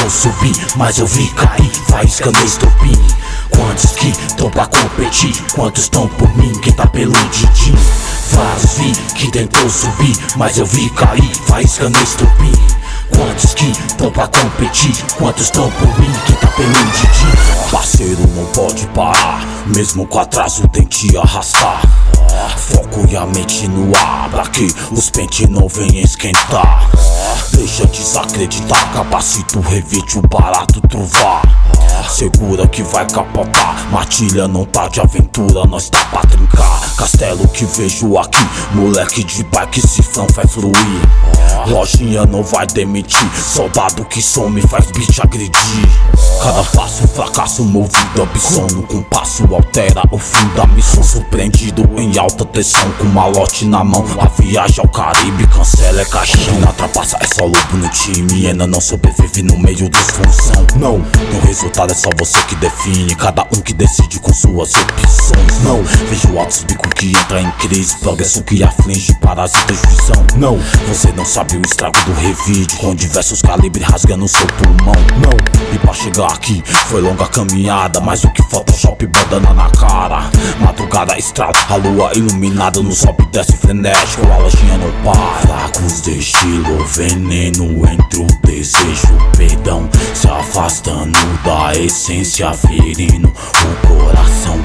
tentou subir, mas eu vi cair, faísca no estopim. Quantos que tão pra competir, quantos tão por mim, quem tá pelo din-din. Vários vi que tentou subir, mas eu vi cair, faísca no estopim. Quantos que tão pra competir, quantos tão por mim, quem tá pelo din-din. Parceiro não pode parar, mesmo com atraso tem que arrastar. Foco e a mente no ar, pra que os pentes não venham esquentar. Deixa desacreditar, capacita o revite, o barato truvar. Segura que vai capotar, matilha não tá de aventura, nós tá pra trincar. Castelo que vejo aqui, moleque de bike, cifrão vai fluir. Lojinha não vai demitir, soldado que some faz beat agredir. Cada passo um fracasso, movido ambição, no compasso altera o fim da missão. Surpreendido em alta tensão, com malote na mão, a viagem ao Caribe cancela, é caixinha. Na trapaça é só lobo no time, ainda não sobrevive no meio disfunção. Não, o resultado é só você que define, cada um que decide com suas opções. Não, vejo altos bico que entra em crise, progresso que aflige, parasita e juizão. Não, você não sabe o estrago do revide, com diversos calibres rasgando seu pulmão. Não, e pra chegar aqui foi longa caminhada, mas o que Photoshop bandana na cara. Madrugada estrada, a lua iluminada no sobe e desce frenético, a lojinha não para. Fracos de estilo, veneno entre o desejo, perdão, se afastando da essência, ferindo o coração.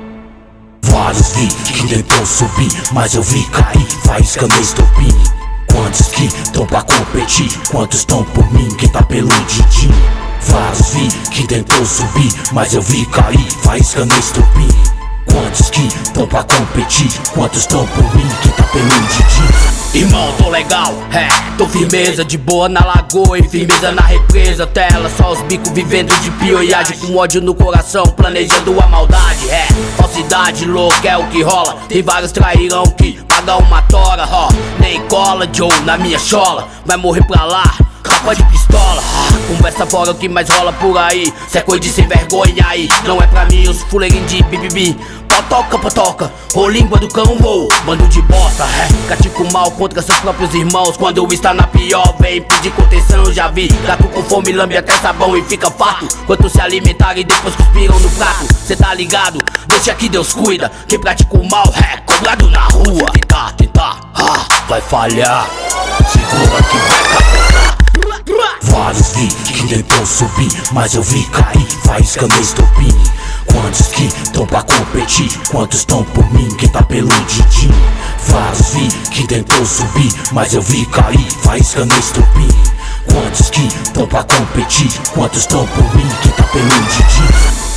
Vários vi que tentou subir, mas eu vi cair, faísca no estopim. Quantos que tão pra competir, quantos tão por mim, quem tá pelo din-din. Vários vi que tentou subir, mas eu vi cair, faísca no estopim. Quantos que tão pra competir, quantos tão por mim, quem tá pelo din-din. Irmão, tô legal, tô firmeza, de boa na lagoa e firmeza na represa. Tela, só os bicos vivendo de pioiagem, com ódio no coração, planejando a maldade. Falsidade louca é o que rola, tem vários trairão que pagam uma tora. Nem cola, Joe, na minha chola, vai morrer pra lá, capa de pistola. Conversa fora o que mais rola por aí, cê é coisa de sem vergonha aí. Não é pra mim, os fuleirinhos de bibibi. Potoca, ou língua do cão, ou bando de bosta, Catico mal contra seus próprios irmãos. Quando está na pior, vem pedir contenção. Já vi gato com fome, lambe até sabão e fica farto. Quanto se alimentar e depois cuspiram no prato. Cê tá ligado? Deixa que Deus cuida. Quem pratica o mal, cobrado na rua. Tentar, vai falhar. Segura que vai capotar. Vários vi que tentou subir, mas eu vi cair, faísca no estopim. Quantos que tão pra competir, quantos tão por mim, quem tá pelo din-din. Vários vi que tentou subir, mas eu vi cair, faísca no estopim. Quantos que tão pra competir, quantos tão por mim, quem tá pelo din-din.